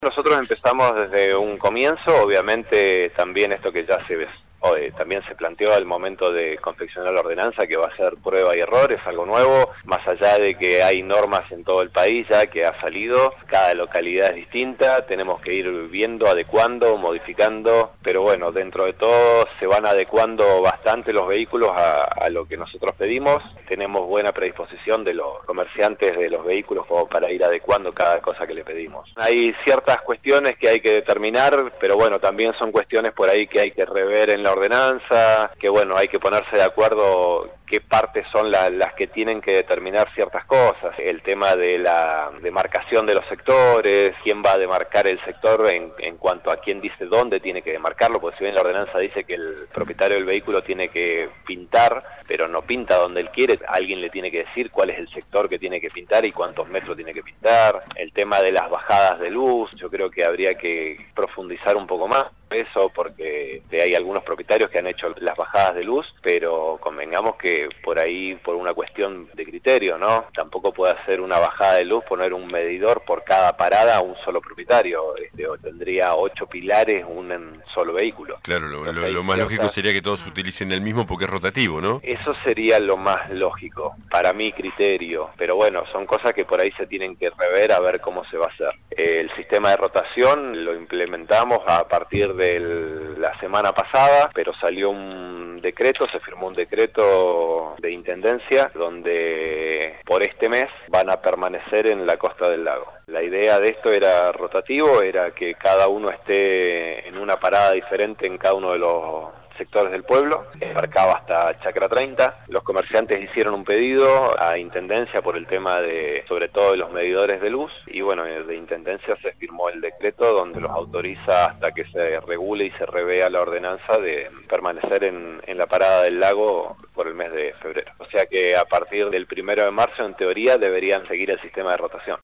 Nosotros empezamos desde un comienzo, obviamente también esto que ya también se planteó al momento de confeccionar la ordenanza, que va a ser prueba y error, es algo nuevo, más allá de que hay normas en todo el país ya que ha salido, cada localidad es distinta, tenemos que ir viendo, adecuando, modificando, pero bueno, dentro de todo se van adecuando bastante los vehículos a lo que nosotros pedimos, tenemos buena predisposición de los comerciantes de los vehículos como para ir adecuando cada cosa que le pedimos. Hay ciertas cuestiones que hay que determinar, pero bueno, también son cuestiones por ahí que hay que rever en la ordenanza, que bueno, hay que ponerse de acuerdo qué partes son las que tienen que determinar ciertas cosas, el tema de la demarcación de los sectores, quién va a demarcar el sector en cuanto a quién dice dónde tiene que demarcarlo, porque si bien la ordenanza dice que el propietario del vehículo tiene que pintar, pero no pinta donde él quiere, alguien le tiene que decir cuál es el sector que tiene que pintar y cuántos metros tiene que pintar, el tema de las bajadas de luz, yo creo que habría que profundizar un poco más eso, porque hay algunos propietarios que han hecho las bajadas de luz, pero convengamos que por ahí, por una cuestión de criterio, ¿no? Tampoco puede hacer una bajada de luz, poner un medidor por cada parada a un solo propietario, o tendría 8 pilares un solo vehículo. Claro, lo más lógico sería que todos utilicen el mismo porque es rotativo, ¿no? Eso sería lo más lógico, para mi criterio, pero bueno, son cosas que por ahí se tienen que rever a ver cómo se va a hacer. El sistema de rotación lo implementamos a partir de la semana pasada, pero salió un decreto, se firmó un decreto de intendencia donde por este mes van a permanecer en la costa del lago. La idea de esto era rotativo, era que cada uno esté en una parada diferente en cada uno de los sectores del pueblo, abarcaba hasta Chacra 30. Los comerciantes hicieron un pedido a Intendencia por el tema de, sobre todo, de los medidores de luz, y bueno, de Intendencia se firmó el decreto donde los autoriza hasta que se regule y se revea la ordenanza de permanecer en la parada del lago por el mes de febrero. O sea que a partir del 1 de marzo, en teoría, deberían seguir el sistema de rotación.